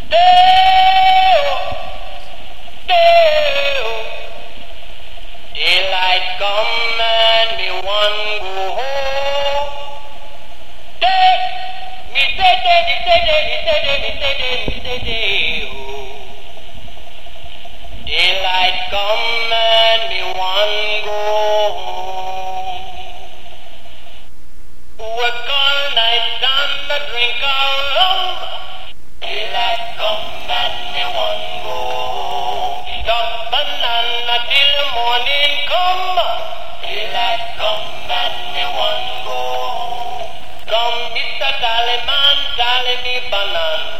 Daylight come and me one go home. Me say daylight come and me one go home. Work all night and a drink all rum. Daylight come and me one go home. Stop banana till the morning come. Daylight come and me one go home. Come Mr. Tallyman, tally me banana.